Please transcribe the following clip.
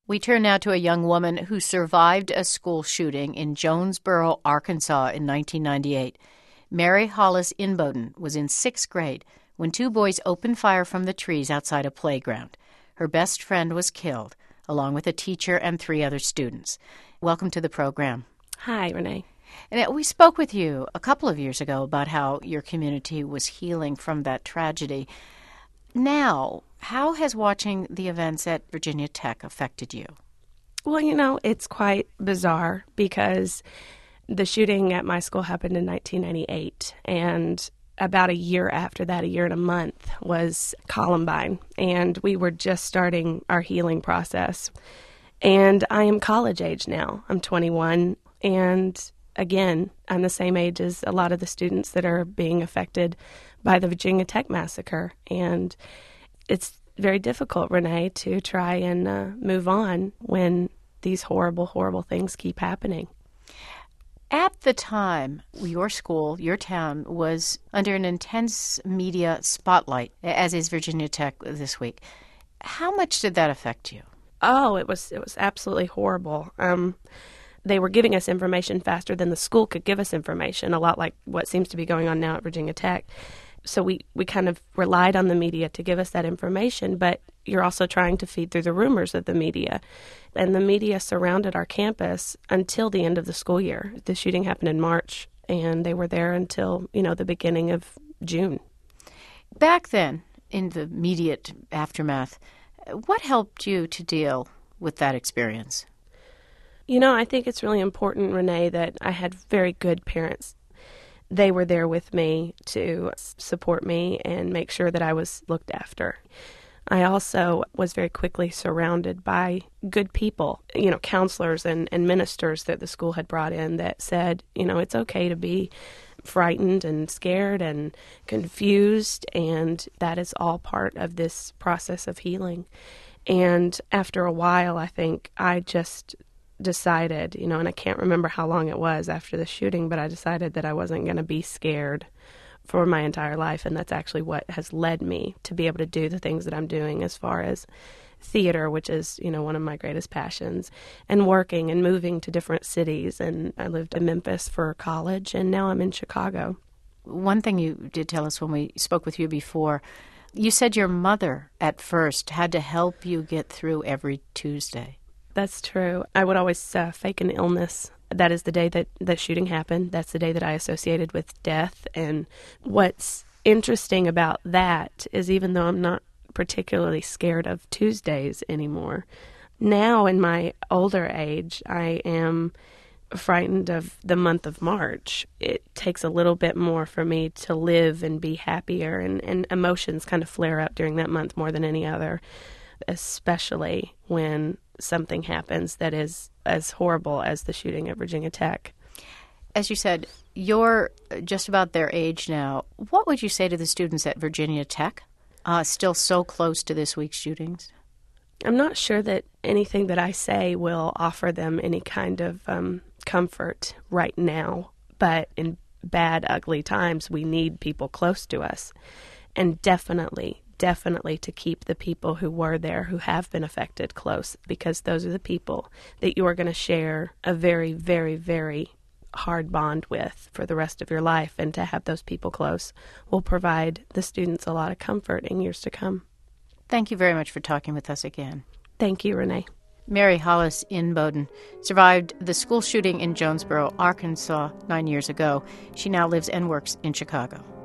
We turn now to a young woman who survived a school shooting in Jonesboro, Arkansas in 1998. Mary Hollis Inboden was in sixth grade when two boys opened fire from the trees outside a playground. Her best friend was killed, along with a teacher and three other students. Welcome to the program. Hi, Renee. And we spoke with you a couple of years ago about how your community was healing from that tragedy. Now, how has watching the events at Virginia Tech affected you? Well, it's quite bizarre because the shooting at my school happened in 1998, and about a year after that, a year and a month, was Columbine, and we were just starting our healing process. And I am college age now. I'm 21, and again, I'm the same age as a lot of the students that are being affected by the Virginia Tech massacre. And it's very difficult, Renee, to try and move on when these horrible, horrible things keep happening. At the time, your school, your town, was under an intense media spotlight, as is Virginia Tech this week. How much did that affect you? Oh, it was absolutely horrible. They were giving us information faster than the school could give us information, a lot like what seems to be going on now at Virginia Tech. So we kind of relied on the media to give us that information, but you're also trying to feed through the rumors of the media. And the media surrounded our campus until the end of the school year. The shooting happened in March, and they were there until, the beginning of June. Back then, in the immediate aftermath, what helped you to deal with that experience? I think it's really important, Renee, that I had very good parents. They were there with me to support me and make sure that I was looked after. I also was very quickly surrounded by good people, counselors and ministers that the school had brought in that said, it's okay to be frightened and scared and confused, and that is all part of this process of healing. And after a while, I think I just decided, and I can't remember how long it was after the shooting, but I decided that I wasn't going to be scared for my entire life, and that's actually what has led me to be able to do the things that I'm doing as far as theater, which is, one of my greatest passions, and working and moving to different cities. And I lived in Memphis for college, and now I'm in Chicago. One thing you did tell us when we spoke with you before, you said your mother at first had to help you get through every Tuesday. That's true. I would always fake an illness. That is the day that the shooting happened. That's the day that I associated with death. And what's interesting about that is, even though I'm not particularly scared of Tuesdays anymore, now in my older age, I am frightened of the month of March. It takes a little bit more for me to live and be happier, and emotions kind of flare up during that month more than any other, especially when something happens that is as horrible as the shooting at Virginia Tech. As you said, you're just about their age now. What would you say to the students at Virginia Tech, still so close to this week's shootings? I'm not sure that anything that I say will offer them any kind of comfort right now, but in bad, ugly times, we need people close to us. And definitely to keep the people who were there, who have been affected, close, because those are the people that you are going to share a very, very, very hard bond with for the rest of your life. And to have those people close will provide the students a lot of comfort in years to come. Thank you very much for talking with us again. Thank you, Renee. Mary Hollis Inboden survived the school shooting in Jonesboro, Arkansas 9 years ago. She now lives and works in Chicago.